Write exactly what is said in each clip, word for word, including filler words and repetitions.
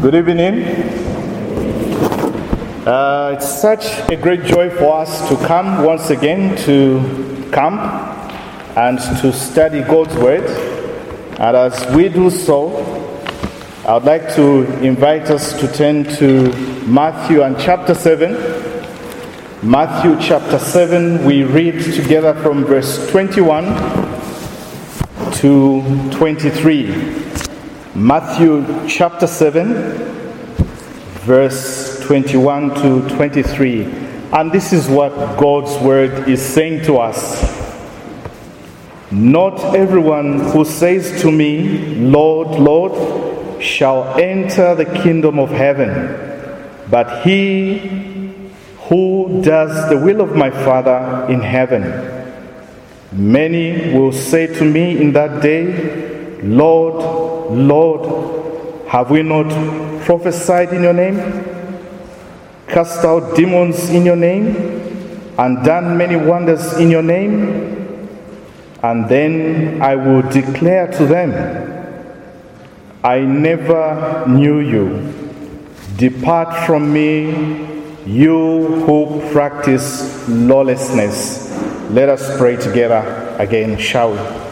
Good evening. Uh, it's such a great joy for us to come once again to camp and to study God's Word. And as we do so, I would like to invite us to turn to Matthew and chapter seven. Matthew chapter seven, we read together from verse twenty-one to twenty-three. Matthew chapter seven, verse twenty-one to twenty-three. And this is what God's word is saying to us. Not everyone who says to me, Lord, Lord, shall enter the kingdom of heaven, but he who does the will of my Father in heaven. Many will say to me in that day, Lord, Lord, have we not prophesied in your name, cast out demons in your name, and done many wonders in your name? And then I will declare to them, I never knew you. Depart from me, you who practice lawlessness. Let us pray together again, shall we?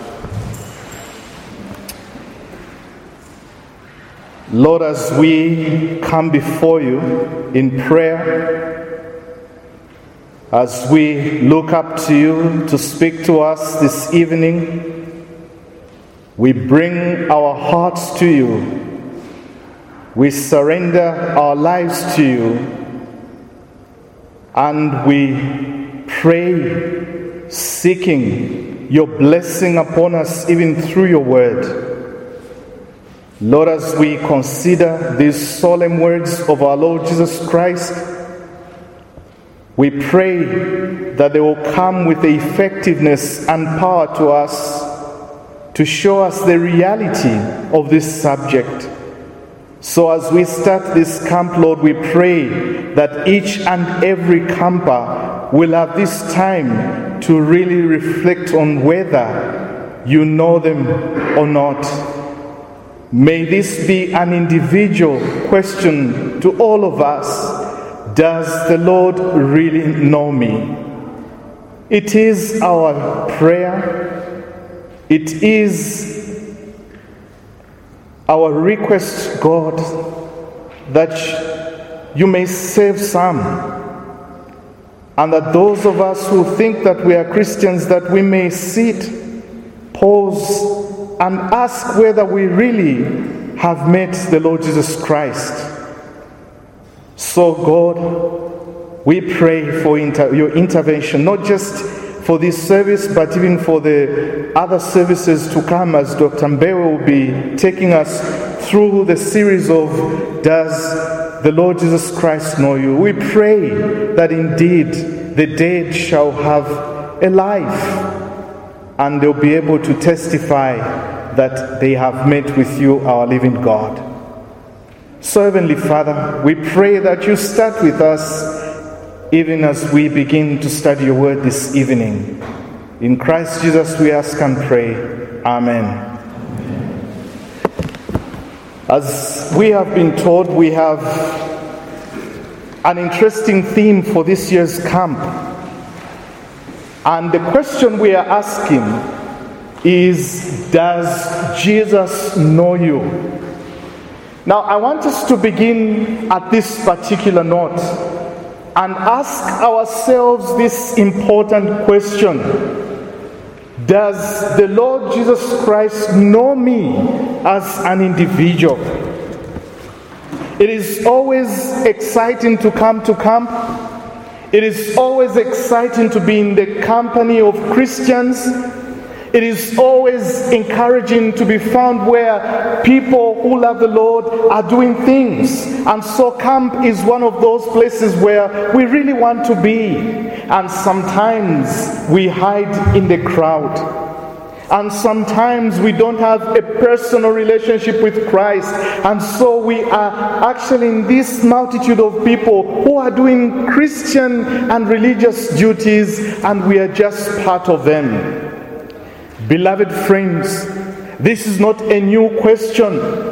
Lord, as we come before you in prayer, as we look up to you to speak to us this evening, we bring our hearts to you. We surrender our lives to you, and we pray, seeking your blessing upon us even through your word. Lord, as we consider these solemn words of our Lord Jesus Christ, we pray that they will come with the effectiveness and power to us to show us the reality of this subject. So as we start this camp, Lord, we pray that each and every camper will have this time to really reflect on whether you know them or not. May this be an individual question to all of us. Does the Lord really know me? It is our prayer. It is our request, God, that you may save some. And that those of us who think that we are Christians, that we may sit, pause, and ask whether we really have met the Lord Jesus Christ. So God, we pray for inter- your intervention, not just for this service, but even for the other services to come, as Doctor Mbewe will be taking us through the series of Does the Lord Jesus Christ Know You? We pray that indeed the dead shall have a life, and they'll be able to testify that they have met with you, our living God. So, Heavenly Father, we pray that you start with us even as we begin to study your word this evening. In Christ Jesus we ask and pray. Amen. As we have been told, we have an interesting theme for this year's camp. And the question we are asking is, does Jesus know you? Now, I want us to begin at this particular note and ask ourselves this important question. Does the Lord Jesus Christ know me as an individual? It is always exciting to come to camp. It is always exciting to be in the company of Christians. It is always encouraging to be found where people who love the Lord are doing things. And so camp is one of those places where we really want to be. And sometimes we hide in the crowd. And sometimes we don't have a personal relationship with Christ. And so we are actually in this multitude of people who are doing Christian and religious duties, and we are just part of them. Beloved friends, this is not a new question.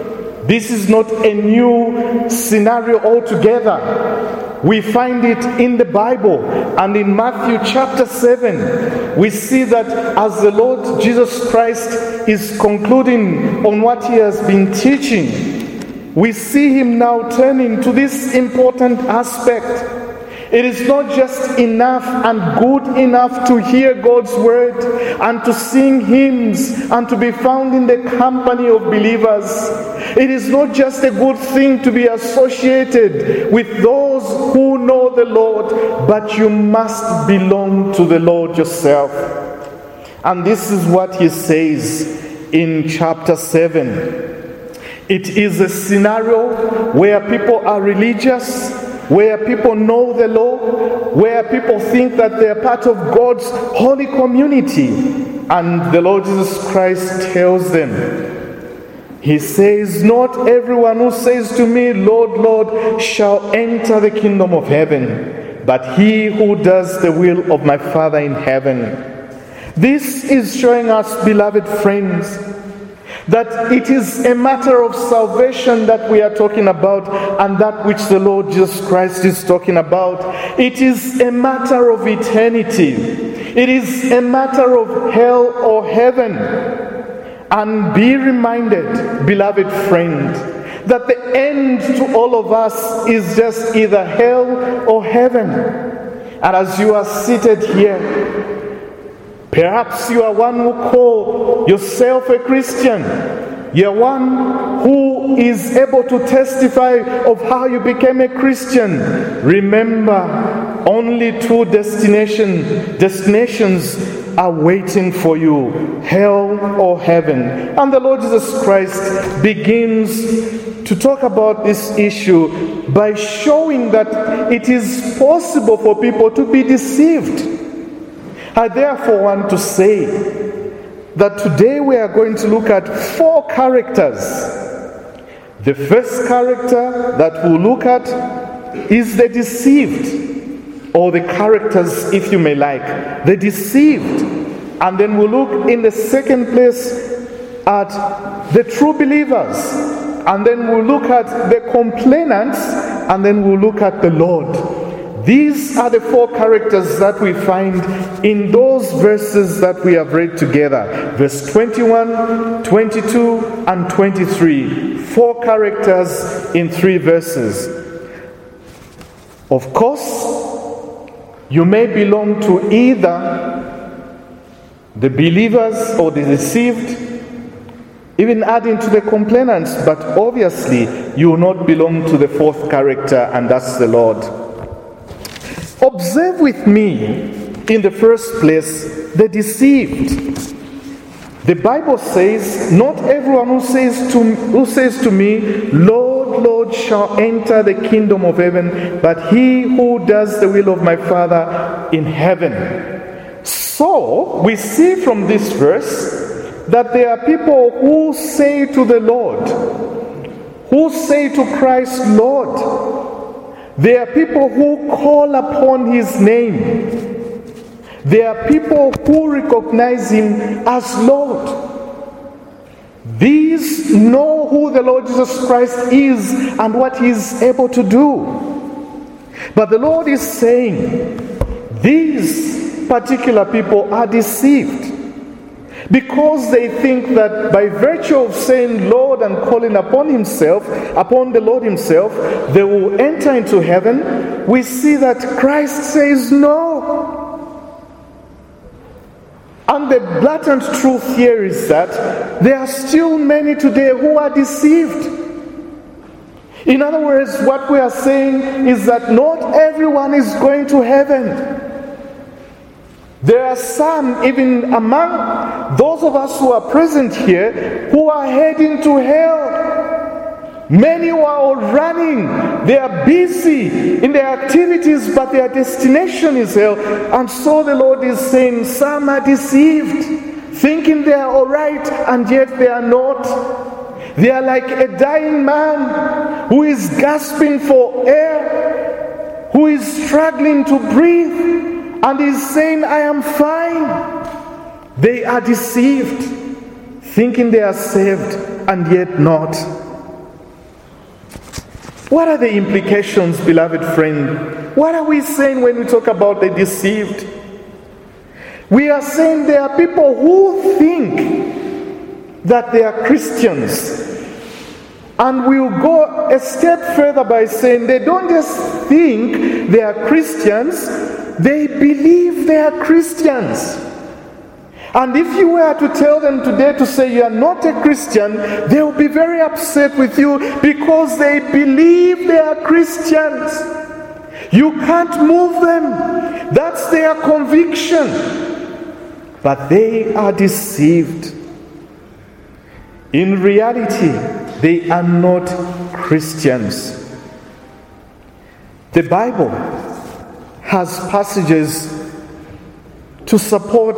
This is not a new scenario altogether. We find it in the Bible, and in Matthew chapter seven, we see that as the Lord Jesus Christ is concluding on what he has been teaching, we see him now turning to this important aspect. It is not just enough and good enough to hear God's word and to sing hymns and to be found in the company of believers. It is not just a good thing to be associated with those who know the Lord, but you must belong to the Lord yourself. And this is what he says in chapter seven. It is a scenario where people are religious, where people know the law, where people think that they are part of God's holy community. And the Lord Jesus Christ tells them, he says, not everyone who says to me, Lord, Lord, shall enter the kingdom of heaven, but he who does the will of my Father in heaven. This is showing us, beloved friends, that it is a matter of salvation that we are talking about, and that which the Lord Jesus Christ is talking about. It is a matter of eternity. It is a matter of hell or heaven. And be reminded, beloved friend, that the end to all of us is just either hell or heaven. And as you are seated here, perhaps you are one who call yourself a Christian. You're one who is able to testify of how you became a Christian. Remember, only two destination, destinations are waiting for you, hell or heaven. And the Lord Jesus Christ begins to talk about this issue by showing that it is possible for people to be deceived. I therefore want to say that today we are going to look at four characters. The first character that we'll look at is the deceived, or the characters, if you may like, the deceived. And then we'll look in the second place at the true believers. And then we'll look at the complainants, and then we'll look at the Lord. These are the four characters that we find in those verses that we have read together. Verse twenty-one, twenty-two, and twenty-three. Four characters in three verses. Of course, you may belong to either the believers or the deceived, even adding to the complainants, but obviously you will not belong to the fourth character, and that's the Lord. Observe with me, in the first place, the deceived. The Bible says, not everyone who says to, who says to me, Lord, Lord, shall enter the kingdom of heaven, but he who does the will of my Father in heaven. So, we see from this verse that there are people who say to the Lord, who say to Christ, Lord. There are people who call upon his name. There are people who recognize him as Lord. These know who the Lord Jesus Christ is and what he is able to do. But the Lord is saying, these particular people are deceived, because they think that by virtue of saying Lord and calling upon himself, upon the Lord himself, they will enter into heaven. We see that Christ says no. And the blatant truth here is that there are still many today who are deceived. In other words, what we are saying is that not everyone is going to heaven. There are some, even among those of us who are present here, who are heading to hell. Many who are all running. They are busy in their activities, but their destination is hell. And so the Lord is saying, some are deceived, thinking they are all right, and yet they are not. They are like a dying man who is gasping for air, who is struggling to breathe, and is saying, I am fine. They are deceived, thinking they are saved, and yet not. What are the implications, beloved friend? What are we saying when we talk about the deceived? We are saying there are people who think that they are Christians. And we'll go a step further by saying they don't just think they are Christians, they believe they are Christians. And if you were to tell them today to say you are not a Christian, they will be very upset with you because they believe they are Christians. You can't move them. That's their conviction. But they are deceived. In reality, they are not Christians. The Bible has passages to support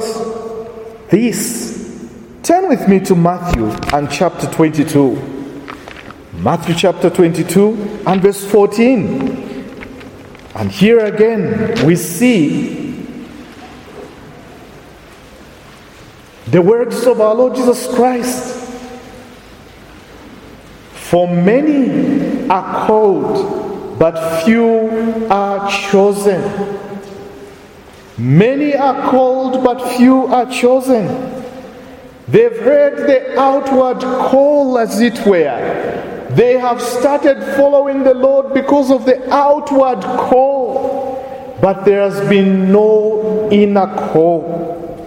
this. Turn with me to Matthew and chapter twenty-two. Matthew chapter twenty-two and verse fourteen. And here again we see the words of our Lord Jesus Christ. For many are called, but few are chosen. Many are called, but few are chosen. They've heard the outward call, as it were. They have started following the Lord because of the outward call, but there has been no inner call.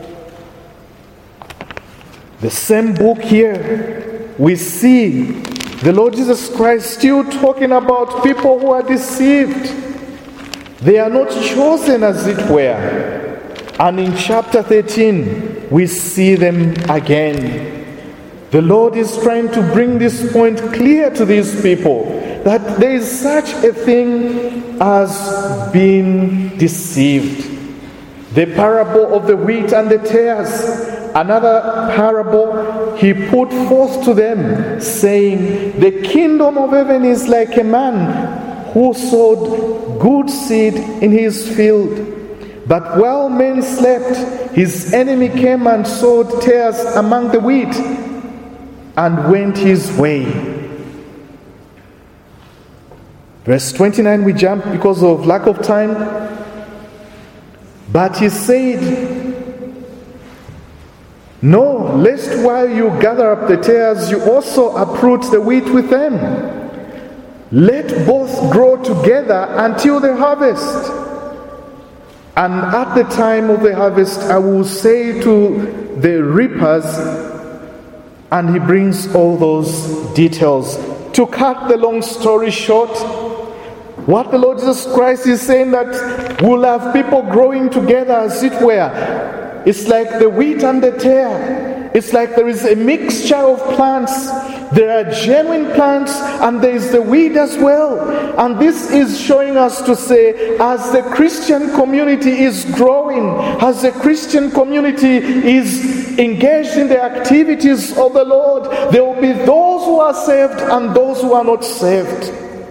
The same book here, we see the Lord Jesus Christ still talking about people who are deceived. They are not chosen, as it were. And in chapter thirteen, we see them again. The Lord is trying to bring this point clear to these people, that there is such a thing as being deceived. The parable of the wheat and the tares, another parable he put forth to them, saying, the kingdom of heaven is like a man who sowed good seed in his field. But while men slept, his enemy came and sowed tares among the wheat and went his way. Verse twenty-nine, we jump because of lack of time. But he said, no, lest while you gather up the tares, you also uproot the wheat with them. Let both grow together until the harvest. And at the time of the harvest, I will say to the reapers, and he brings all those details. To cut the long story short, what the Lord Jesus Christ is saying, that we'll have people growing together, as it were. It's like the wheat and the tare. It's like there is a mixture of plants. There are genuine plants and there is the weed as well. And this is showing us to say, as the Christian community is growing, as the Christian community is engaged in the activities of the Lord, there will be those who are saved and those who are not saved.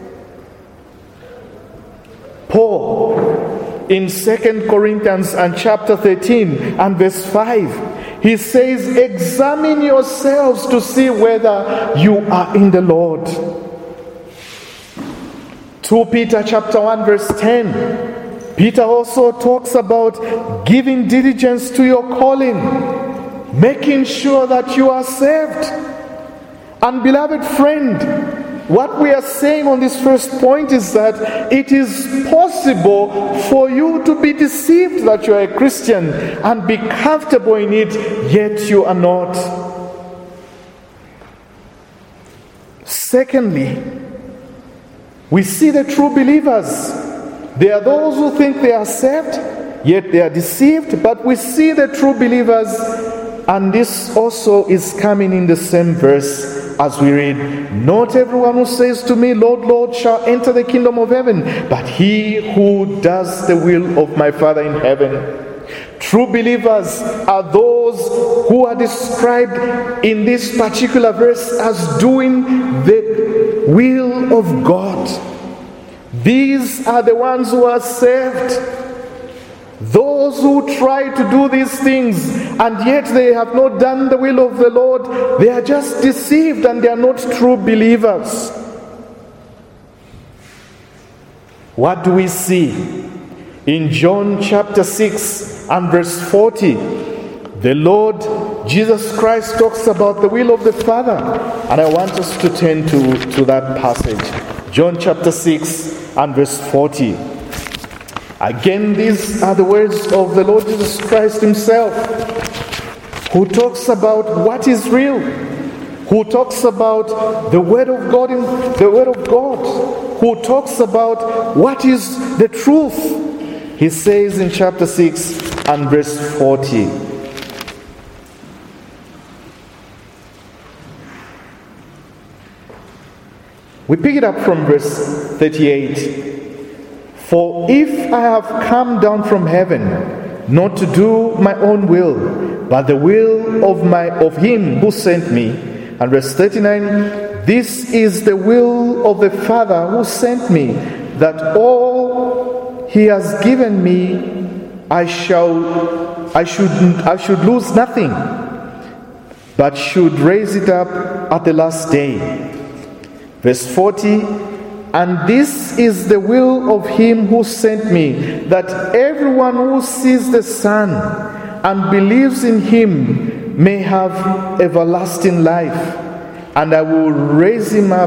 Paul, in Second Corinthians and chapter thirteen and verse five, he says, examine yourselves to see whether you are in the Lord. Second Peter chapter one verse ten. Peter also talks about giving diligence to your calling, making sure that you are saved. And beloved friend, what we are saying on this first point is that it is possible for you to be deceived that you are a Christian and be comfortable in it, yet you are not. Secondly, we see the true believers. There are those who think they are saved, yet they are deceived, but we see the true believers, and this also is coming in the same verse. As we read, not everyone who says to me, Lord, Lord, shall enter the kingdom of heaven, but he who does the will of my Father in heaven. True believers are those who are described in this particular verse as doing the will of God. These are the ones who are saved. Those who try to do these things and yet they have not done the will of the Lord, they are just deceived and they are not true believers. What do we see? In John chapter six and verse forty, the Lord Jesus Christ talks about the will of the Father. And I want us to turn to, to that passage. John chapter six and verse forty. Again, these are the words of the Lord Jesus Christ himself, who talks about what is real, who talks about the Word of God, in, the Word of God, who talks about what is the truth. He says in chapter six and verse forty, we pick it up from verse thirty-eight. For if I have come down from heaven, not to do my own will, but the will of my of him who sent me. And verse thirty-nine, this is the will of the Father who sent me, that all he has given me I shall I should I should lose nothing, but should raise it up at the last day. Verse forty, and this is the will of him who sent me, that everyone who sees the Son and believes in him may have everlasting life, and I will raise him up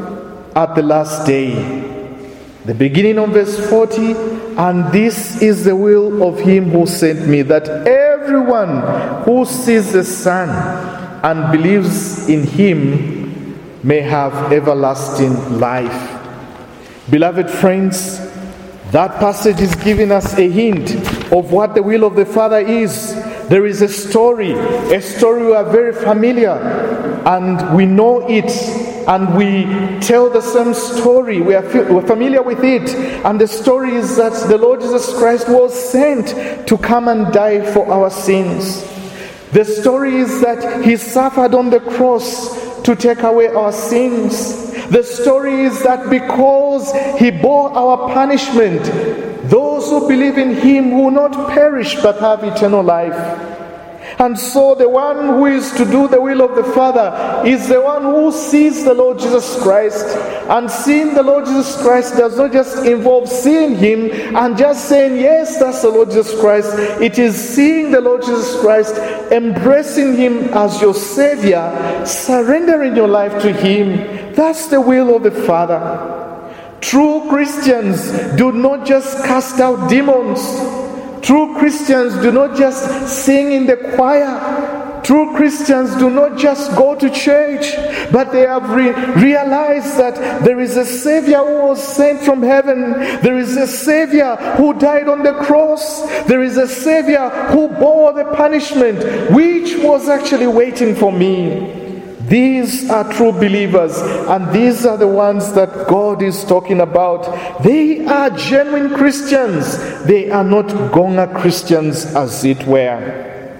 at the last day. The beginning of verse forty, and this is the will of him who sent me, that everyone who sees the Son and believes in him may have everlasting life. Beloved friends, that passage is giving us a hint of what the will of the Father is. There is a story, a story we are very familiar, and we know it, and we tell the same story. We are we're familiar with it, and the story is that the Lord Jesus Christ was sent to come and die for our sins. The story is that he suffered on the cross to take away our sins. The story is that because he bore our punishment, those who believe in him will not perish but have eternal life. And so the one who is to do the will of the Father is the one who sees the Lord Jesus Christ. And seeing the Lord Jesus Christ does not just involve seeing him and just saying, yes, that's the Lord Jesus Christ. It is seeing the Lord Jesus Christ, embracing him as your Savior, surrendering your life to him. That's the will of the Father. True Christians do not just cast out demons. True Christians do not just sing in the choir. True Christians do not just go to church, but they have re- realized that there is a Savior who was sent from heaven. There is a Savior who died on the cross. There is a Savior who bore the punishment, which was actually waiting for me. These are true believers, and these are the ones that God is talking about. They are genuine Christians. They are not gonger Christians, as it were.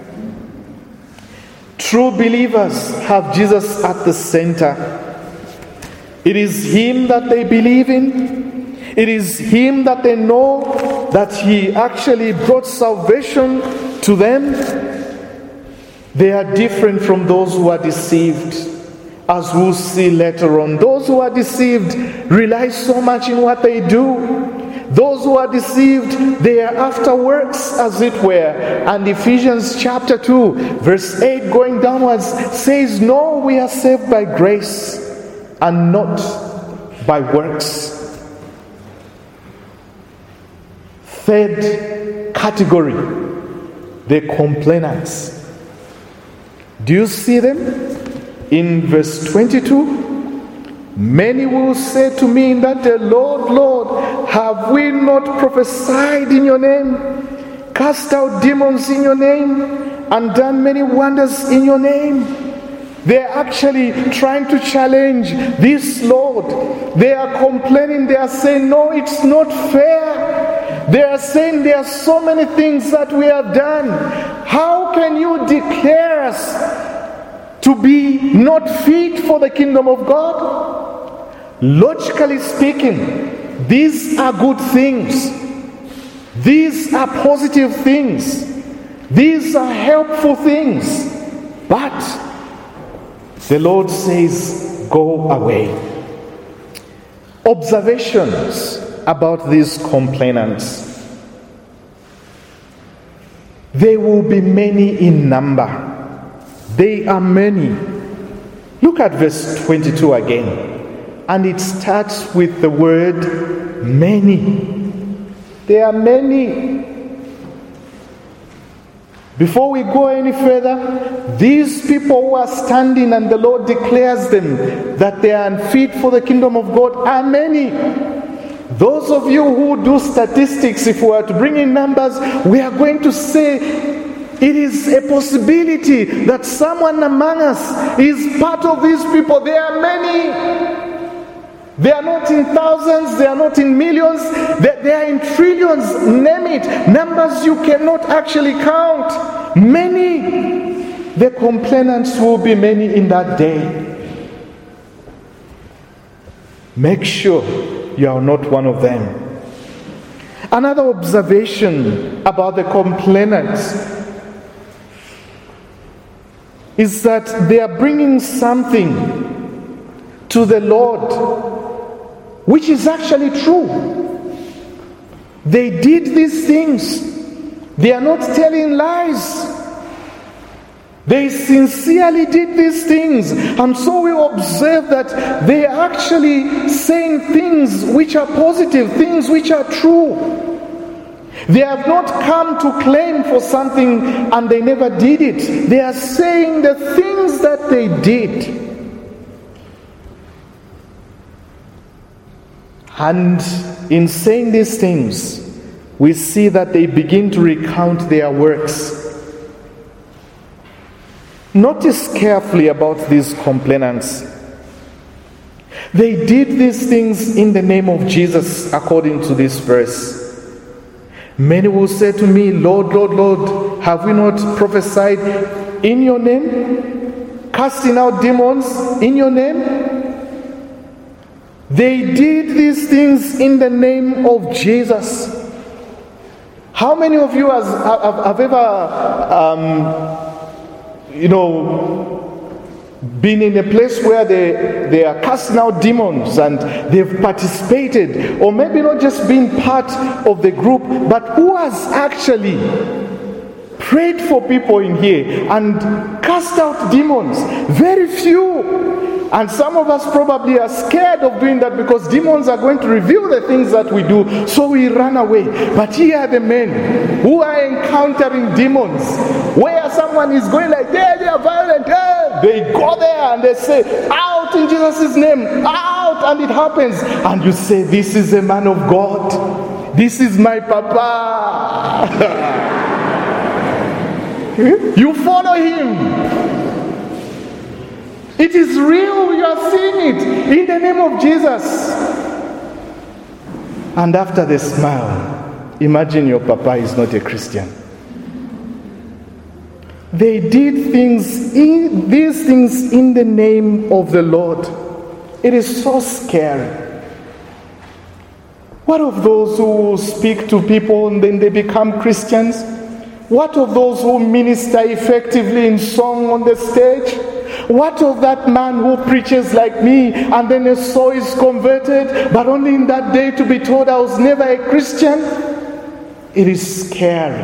True believers have Jesus at the center. It is him that they believe in. It is him that they know that he actually brought salvation to them. They are different from those who are deceived, as we'll see later on. Those who are deceived rely so much in what they do. Those who are deceived, they are after works, as it were. And Ephesians chapter two, verse eight going downwards, says, no, we are saved by grace and not by works. Third category, the complainants. Do you see them? In verse twenty-two, many will say to me in that day, Lord, Lord, have we not prophesied in your name, cast out demons in your name, and done many wonders in your name? They are actually trying to challenge this Lord. They are complaining. They are saying, no, it's not fair. They are saying there are so many things that we have done. How can you declare us to be not fit for the kingdom of God? Logically speaking, these are good things. These are positive things. These are helpful things. But the Lord says, go away. Observations about these complainants. They will be many in number. They are many. Look at verse twenty-two again. And it starts with the word many. There are many. Before we go any further, these people who are standing and the Lord declares them that they are unfit for the kingdom of God are many. Those of you who do statistics, if we are to bring in numbers, we are going to say it is a possibility that someone among us is part of these people. There are many. They are not in thousands, they are not in millions, they, they are in trillions, name it. Numbers you cannot actually count. Many. The complainants will be many in that day. Make sure you are not one of them. Another observation about the complainants is that they are bringing something to the Lord which is actually true. They did these things. They are not telling lies. They sincerely did these things. And so we observe that they are actually saying things which are positive, things which are true. They have not come to claim for something and they never did it. They are saying the things that they did. And in saying these things, we see that they begin to recount their works. Notice carefully about these complainants. They did these things in the name of Jesus, according to this verse. Many will say to me, Lord, Lord, Lord, have we not prophesied in your name? Casting out demons in your name? They did these things in the name of Jesus. How many of you has, have, have ever, um, you know, been in a place where they, they are casting out demons and they've participated, or maybe not just been part of the group, but who has actually prayed for people in here and cast out demons? Very few. And some of us probably are scared of doing that because demons are going to reveal the things that we do, so we run away. But here are the men who are encountering demons, where someone is going like, they, they are violent, hey! They go there and they say, out in Jesus' name, out, and it happens. And you say, this is a man of God. This is my papa. You follow him. It is real, you are seeing it in the name of Jesus. And after they smile, imagine your papa is not a Christian. They did things in, these things in the name of the Lord. It is so scary. What of those who speak to people and then they become Christians? What of those who minister effectively in song on the stage? What of that man who preaches like me and then a soul is converted, but only in that day to be told I was never a Christian? It is scary.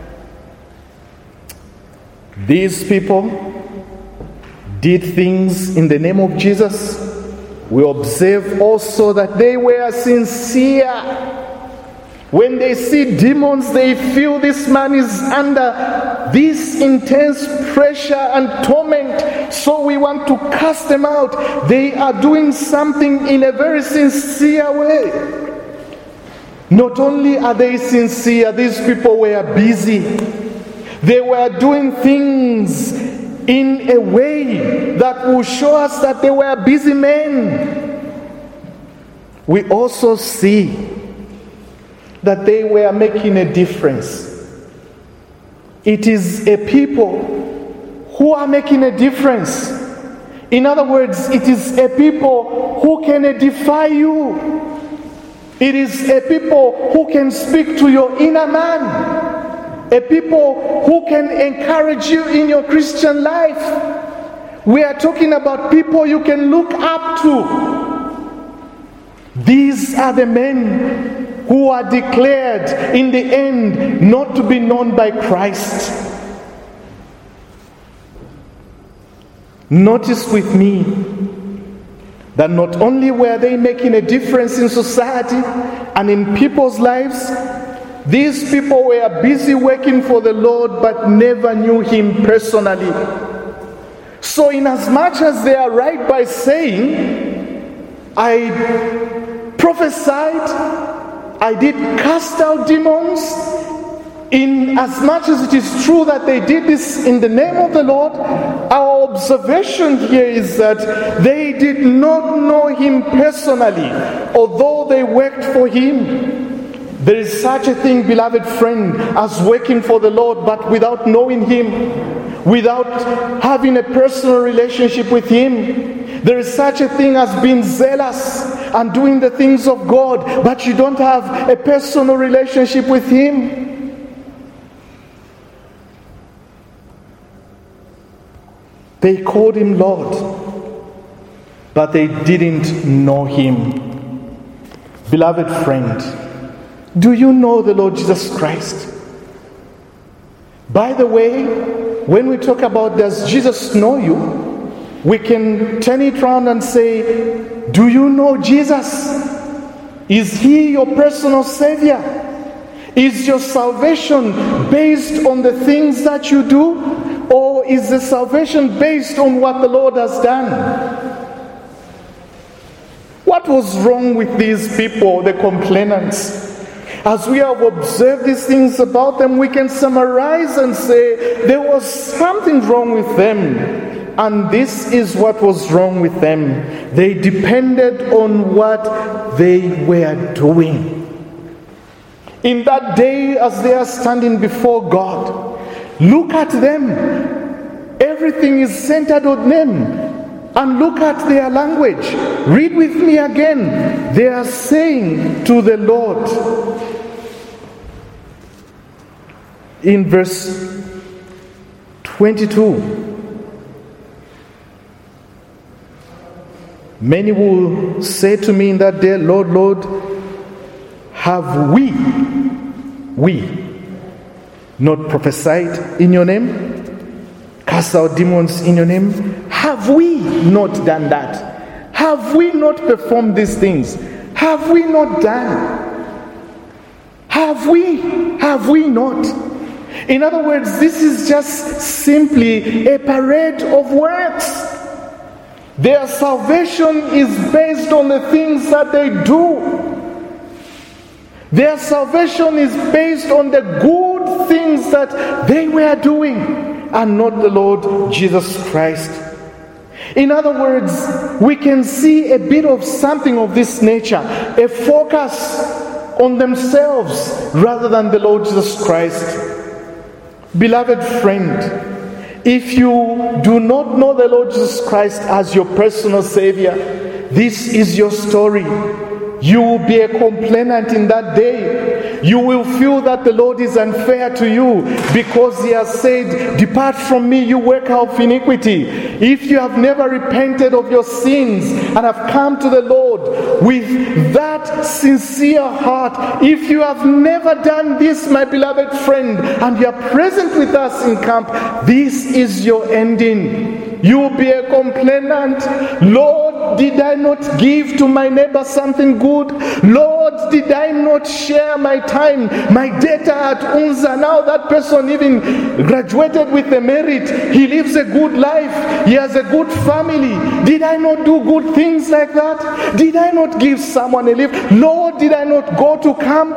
These people did things in the name of Jesus. We observe also that they were sincere. When they see demons, they feel this man is under this intense pressure and torment, so we want to cast them out. They are doing something in a very sincere way. Not only are they sincere, these people were busy. They were doing things in a way that will show us that they were busy men. We also see that they were making a difference. It is a people who are making a difference. In other words, it is a people who can edify you. It is a people who can speak to your inner man. A people who can encourage you in your Christian life. We are talking about people you can look up to. These are the men who are declared in the end not to be known by Christ. Notice with me that not only were they making a difference in society and in people's lives, these people were busy working for the Lord but never knew Him personally. So in as much as they are right by saying, I prophesied, I did cast out demons, in as much as it is true that they did this in the name of the Lord, our observation here is that they did not know Him personally, although they worked for Him. There is such a thing, beloved friend, as working for the Lord but without knowing Him, without having a personal relationship with Him. There is such a thing as being zealous and doing the things of God, but you don't have a personal relationship with Him. They called Him Lord, but they didn't know Him. Beloved friend, do you know the Lord Jesus Christ? By the way, when we talk about does Jesus know you, we can turn it around and say, do you know Jesus? Is He your personal Savior? Is your salvation based on the things that you do? Or is the salvation based on what the Lord has done? What was wrong with these people, the complainants? As we have observed these things about them, we can summarize and say there was something wrong with them. And this is what was wrong with them. They depended on what they were doing. In that day, as they are standing before God, look at them. Everything is centered on them. And look at their language. Read with me again. They are saying to the Lord, in verse twenty-two, many will say to me in that day, Lord, Lord, have we, we, not prophesied in your name, cast out demons in your name? Have we not done that? Have we not performed these things? Have we not done? Have we? Have we not? In other words, this is just simply a parade of words. Their salvation is based on the things that they do. Their salvation is based on the good things that they were doing and not the Lord Jesus Christ. In other words, we can see a bit of something of this nature, a focus on themselves rather than the Lord Jesus Christ. Beloved friend, if you do not know the Lord Jesus Christ as your personal Savior, this is your story. You will be a complainant in that day. You will feel that the Lord is unfair to you because He has said, depart from me, you worker of iniquity. If you have never repented of your sins and have come to the Lord with that sincere heart, if you have never done this, my beloved friend, and you are present with us in camp, this is your ending. You will be a complainant. Lord, did I not give to my neighbor something good? Lord, did I not share my time, my data at UNZA? Now that person even graduated with a merit. He lives a good life. He has a good family. Did I not do good things like that? Did I not give someone a lift? Lord, did I not go to camp?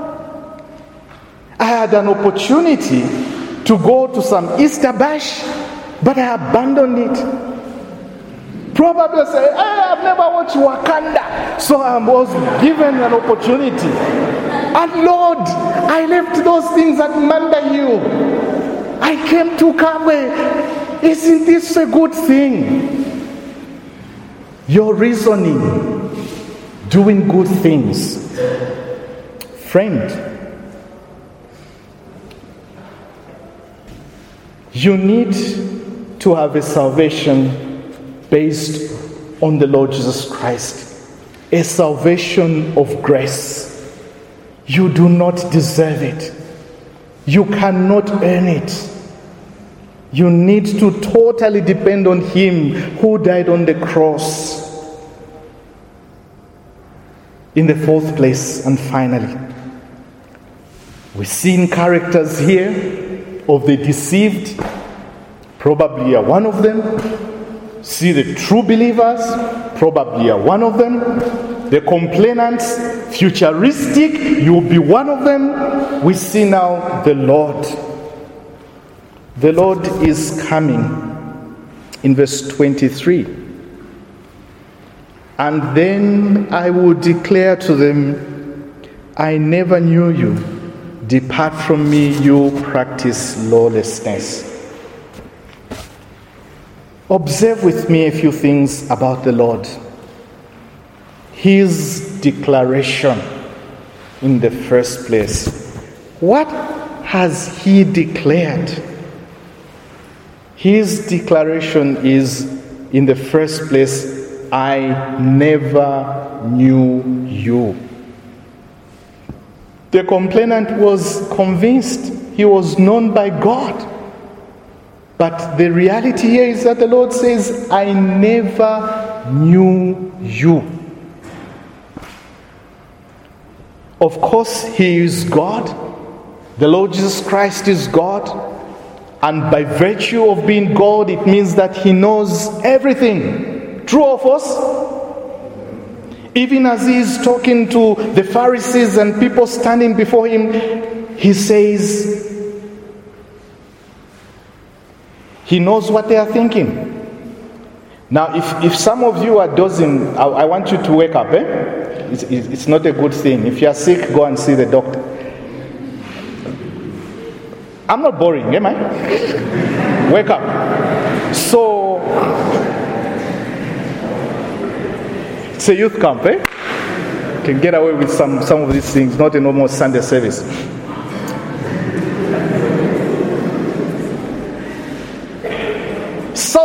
I had an opportunity to go to some Easter bash, but I abandoned it. Probably say, hey, I've never watched Wakanda, so I was given an opportunity. And Lord, I left those things at Manda Hill. I came to Kabwe. Isn't this a good thing? Your reasoning, doing good things. Friend, you need to have a salvation based on the Lord Jesus Christ. a salvation of grace. You do not deserve it. You cannot earn it. You need to totally depend on Him who died on the cross. In the fourth place, and finally, we see characters here of the deceived. Probably you are one of them. See the true believers. Probably you are one of them. The complainants, futuristic, you will be one of them. We see now the Lord. The Lord is coming in verse twenty-three. And then I will declare to them, I never knew you. Depart from me, you practice lawlessness. Observe with me a few things about the Lord. His declaration in the first place. What has He declared? His declaration is, in the first place, I never knew you. The complainant was convinced he was known by God. But the reality here is that the Lord says, I never knew you. Of course, He is God. The Lord Jesus Christ is God. And by virtue of being God, it means that He knows everything. True of us? Even as He is talking to the Pharisees and people standing before Him, He says, He knows what they are thinking. Now, if, if some of you are dozing, I, I want you to wake up. Eh? It's, it's not a good thing. If you are sick, go and see the doctor. I'm not boring, am I? Wake up. So, it's a youth camp, eh? You can get away with some, some of these things, not a normal Sunday service. So,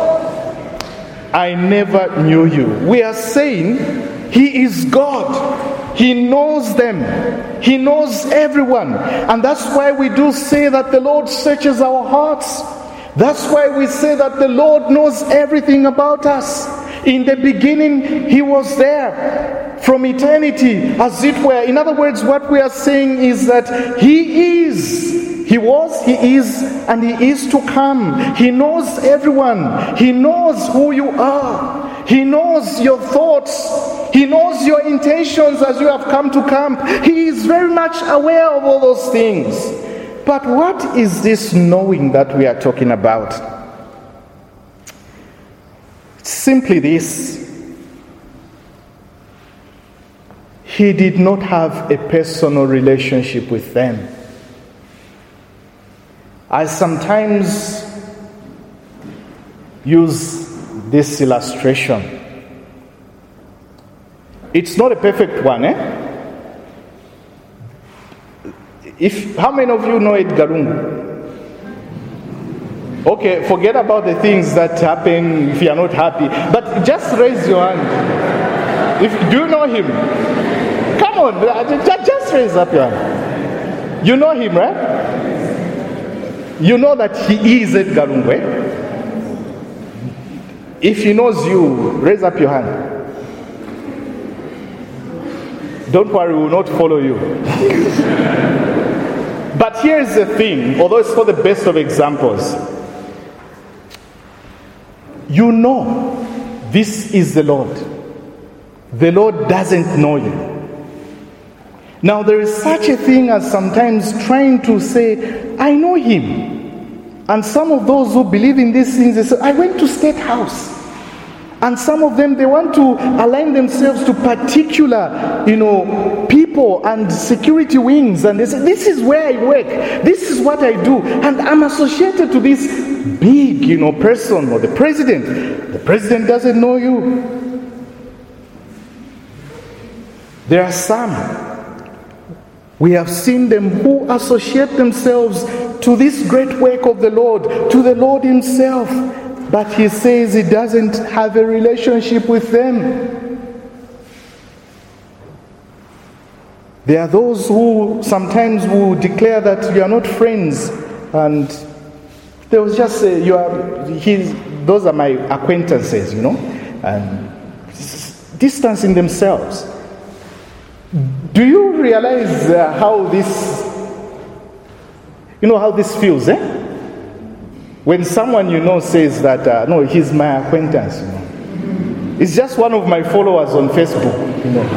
I never knew you. We are saying He is God. He knows them. He knows everyone. And that's why we do say that the Lord searches our hearts. That's why we say that the Lord knows everything about us. In the beginning, He was there from eternity, as it were. In other words, what we are saying is that He is. He was, He is, and He is to come. He knows everyone. He knows who you are. He knows your thoughts. He knows your intentions as you have come to camp. He is very much aware of all those things. But what is this knowing that we are talking about? Simply this. He did not have a personal relationship with them. I sometimes use this illustration. It's not a perfect one, eh? If, how many of you know Edgar Lungu? Okay, forget about the things that happen if you are not happy. But just raise your hand. If, do you know him? Come on, just raise up your hand. You know him, right? You know that he is Edgar Lungu, eh? If he knows you, raise up your hand. Don't worry, we will not follow you. But here's the thing, although it's not the best of examples. You know, this is the Lord. The Lord doesn't know you. Now, there is such a thing as sometimes trying to say, I know Him. And some of those who believe in these things, they say, I went to State House. And some of them, they want to align themselves to particular, you know, people and security wings. And they say, this is where I work. This is what I do. And I'm associated to this big, you know, person or the president. The president doesn't know you. There are some. We have seen them who associate themselves to this great work of the Lord, to the Lord Himself. But He says He doesn't have a relationship with them. There are those who sometimes will declare that you are not friends, and they will just say, you are, he's, those are my acquaintances, you know, and distancing themselves. Do you realize uh, how this, you know, how this feels, eh? When someone you know says that, uh, no, he's my acquaintance, you know. It's just one of my followers on Facebook, you know.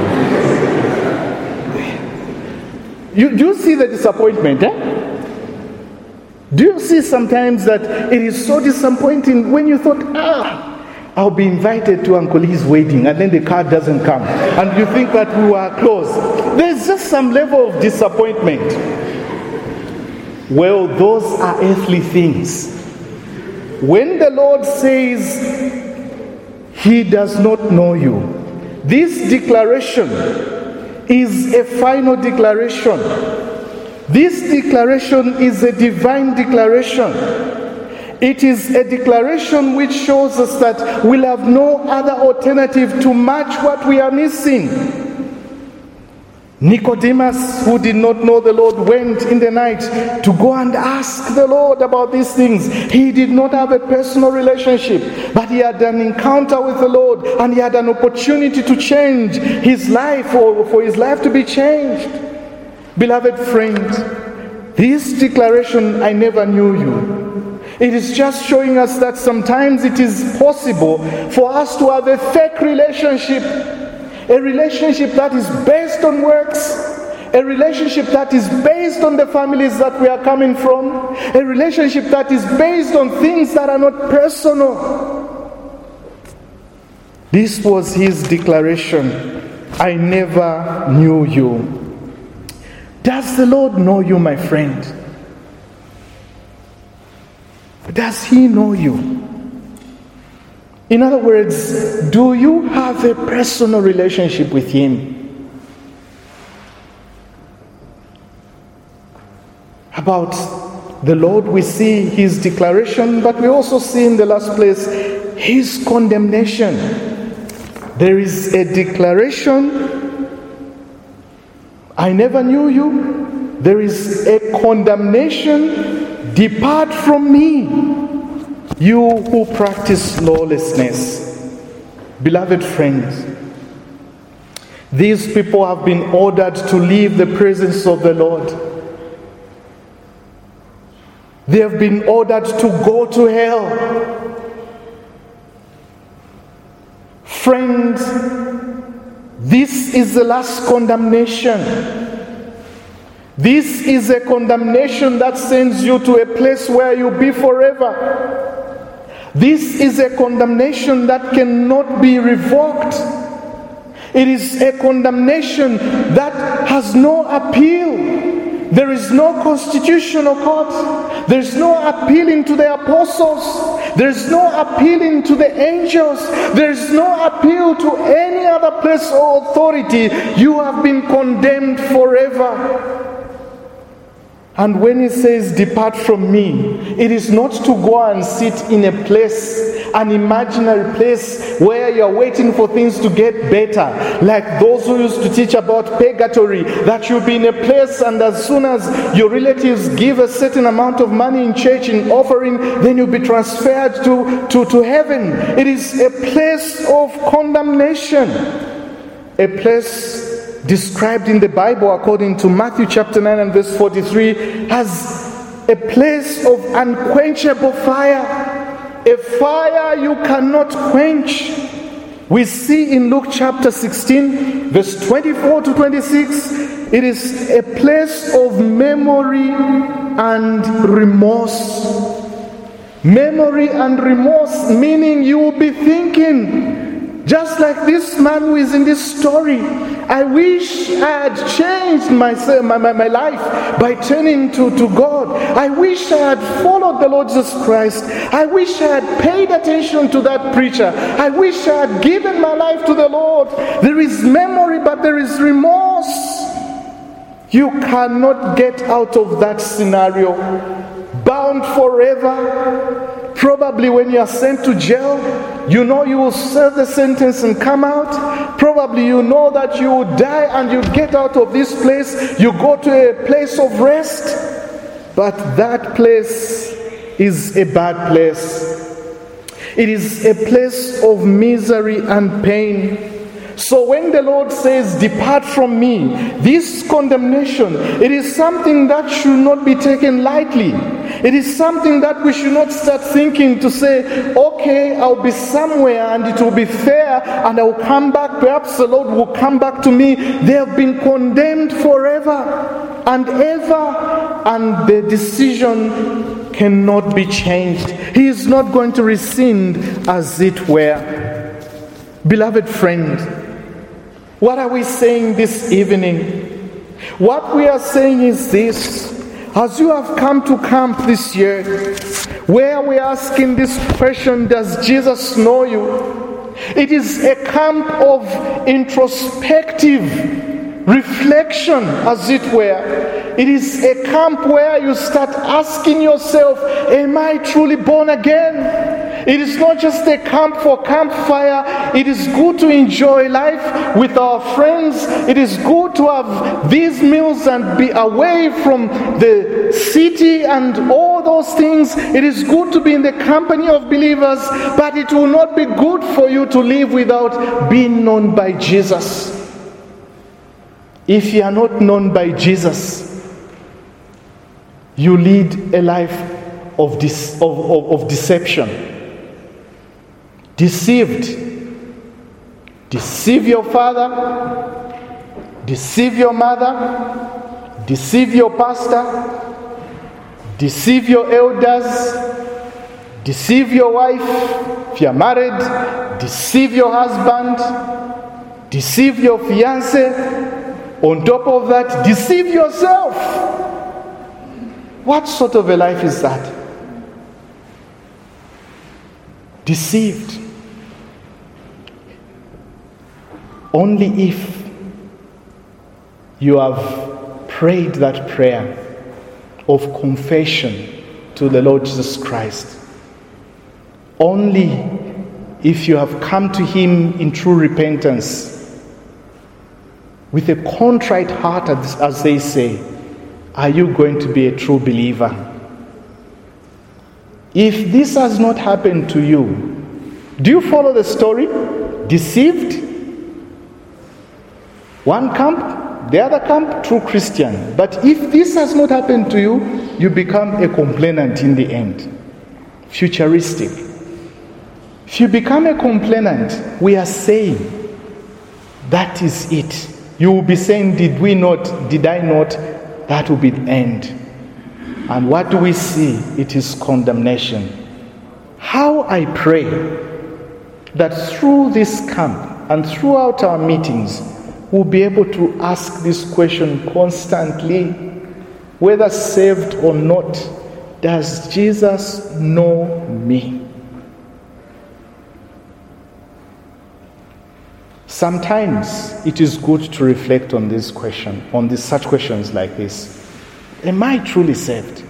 You, do you see the disappointment, eh? Do you see sometimes that it is so disappointing when you thought, ah, I'll be invited to Uncle Lee's wedding, and then the card doesn't come, and you think that we were close. There's just some level of disappointment. Well, those are earthly things. When the Lord says He does not know you, this declaration is a final declaration. This declaration is a divine declaration. It is a declaration which shows us that we'll have no other alternative to match what we are missing. Nicodemus, who did not know the Lord, went in the night to go and ask the Lord about these things. He did not have a personal relationship, but he had an encounter with the Lord, and he had an opportunity to change his life, or for his life to be changed. Beloved friend, this declaration, I never knew you, it is just showing us that sometimes it is possible for us to have a fake relationship, a relationship that is based on works, a relationship that is based on the families that we are coming from, a relationship that is based on things that are not personal. This was his declaration. I never knew you. Does the Lord know you, my friend? Does He know you? In other words, do you have a personal relationship with Him? About the Lord, we see His declaration, but we also see in the last place His condemnation. There is a declaration, I never knew you. There is a condemnation, depart from me, you who practice lawlessness. Beloved friends, these people have been ordered to leave the presence of the Lord. They have been ordered to go to hell. Friends, this is the last condemnation. This is a condemnation that sends you to a place where you'll be forever. This is a condemnation that cannot be revoked. It is a condemnation that has no appeal. There is no constitutional court. There is no appealing to the apostles. There is no appealing to the angels. There is no appeal to any other place or authority. You have been condemned forever. And when He says, depart from me, it is not to go and sit in a place, an imaginary place where you're waiting for things to get better. Like those who used to teach about purgatory, that you'll be in a place and as soon as your relatives give a certain amount of money in church in offering, then you'll be transferred to, to, to heaven. It is a place of condemnation. A place described in the Bible according to Matthew chapter nine and verse forty-three as a place of unquenchable fire, a fire you cannot quench. We see in Luke chapter sixteen verse twenty-four to twenty-six, it is a place of memory and remorse. Memory and remorse, meaning you will be thinking, just like this man who is in this story, I wish I had changed my, my, my, my life by turning to, to God. I wish I had followed the Lord Jesus Christ. I wish I had paid attention to that preacher. I wish I had given my life to the Lord. There is memory, but there is remorse. You cannot get out of that scenario. Bound forever. Probably when you are sent to jail, You know you will serve the sentence and come out. Probably you know that you will die and you get out of this place. You go to a place of rest. But that place is a bad place. It is a place of misery and pain. So when the Lord says, depart from me, this condemnation, it is something that should not be taken lightly. It is something that we should not start thinking to say, okay, I'll be somewhere and it will be fair and I will come back. Perhaps the Lord will come back to me. They have been condemned forever and ever, and the decision cannot be changed. He is not going to rescind, as it were. Beloved friend, what are we saying this evening? What we are saying is this: as you have come to camp this year, where we are asking this question, does Jesus know you? It is a camp of introspective reflection, as it were. It is a camp where you start asking yourself, am I truly born again? It is not just a camp for campfire. It is good to enjoy life with our friends. It is good to have these meals and be away from the city and all those things. It is good to be in the company of believers, but it will not be good for you to live without being known by Jesus. If you are not known by Jesus, you lead a life of, dis- of, of, of deception. Deceived. Deceive your father, deceive your mother, deceive your pastor, deceive your elders, deceive your wife if you are married, deceive your husband, deceive your fiancé. On top of that, deceive yourself. What sort of a life is that? Deceived. Only if you have prayed that prayer of confession to the Lord Jesus Christ. Only if you have come to Him in true repentance, with a contrite heart, as they say, are you going to be a true believer. If this has not happened to you, do you follow the story? Deceived? One camp, the other camp, true Christian. But if this has not happened to you, you become a complainant in the end. Futuristic. If you become a complainant, we are saying, that is it. You will be saying, did we not, did I not? That will be the end. And what do we see? It is condemnation. How I pray that through this camp and throughout our meetings, we'll be able to ask this question constantly, whether saved or not, does Jesus know me? Sometimes it is good to reflect on this question, on this, such questions like this. Am I truly saved?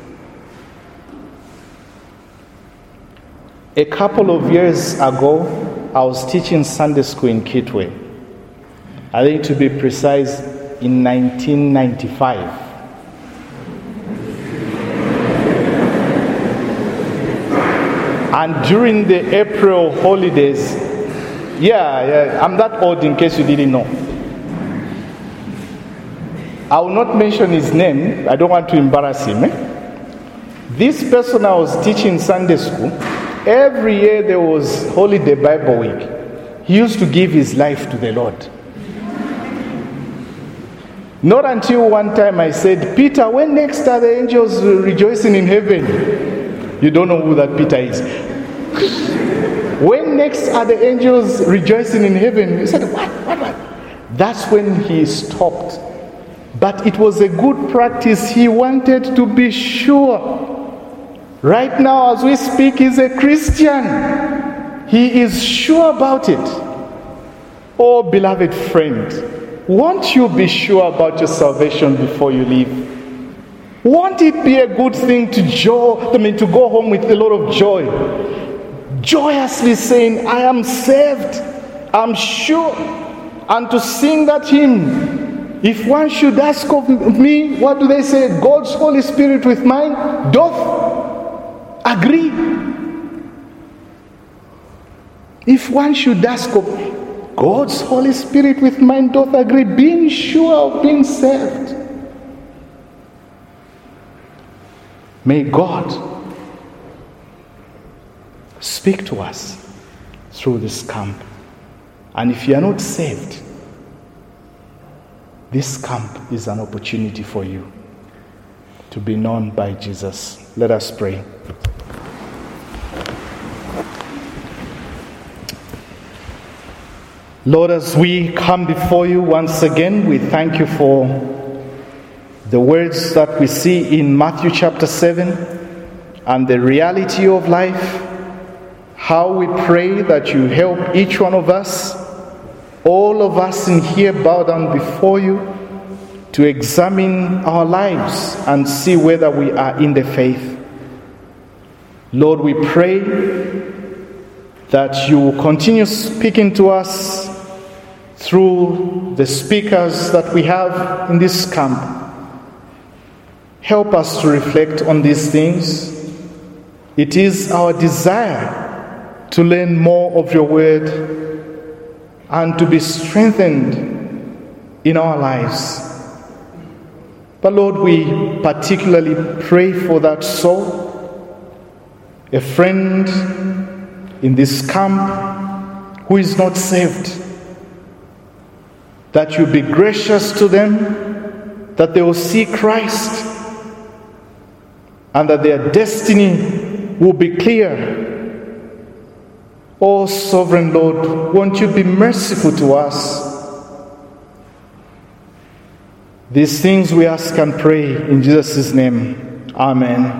A couple of years ago, I was teaching Sunday school in Kitwe. I think, to be precise, in nineteen ninety-five. And during the April holidays, yeah, yeah, I'm that old in case you didn't know. I will not mention his name. I don't want to embarrass him. Eh? This person I was teaching Sunday school, every year there was holiday Bible week. He used to give his life to the Lord. Not until one time I said, Peter, when next are the angels rejoicing in heaven? You don't know who that Peter is. When next are the angels rejoicing in heaven? He said, what, what, what? That's when he stopped. But it was a good practice. He wanted to be sure. Right now, as we speak, he's a Christian. He is sure about it. Oh, beloved friend, won't you be sure about your salvation before you leave? Won't it be a good thing to joy, I mean, to go home with a lot of joy? joyously saying, I am saved, I'm sure. And to sing that hymn, if one should ask of me, what do they say? God's Holy Spirit with mine doth agree. If one should ask of me, God's Holy Spirit with mine doth agree, being sure of being saved. May God speak to us through this camp. And if you are not saved, this camp is an opportunity for you to be known by Jesus. Let us pray. Lord, as we come before you once again, we thank you for the words that we see in Matthew chapter seven and the reality of life. How we pray that you help each one of us, all of us in here bow down before you, to examine our lives and see whether we are in the faith. Lord, we pray that you will continue speaking to us through the speakers that we have in this camp. Help us to reflect on these things. It is our desire to learn more of your word and to be strengthened in our lives. But Lord, we particularly pray for that soul, a friend in this camp who is not saved, that you be gracious to them, that they will see Christ, and that their destiny will be clear. Oh, sovereign Lord, won't you be merciful to us? These things we ask and pray in Jesus' name. Amen.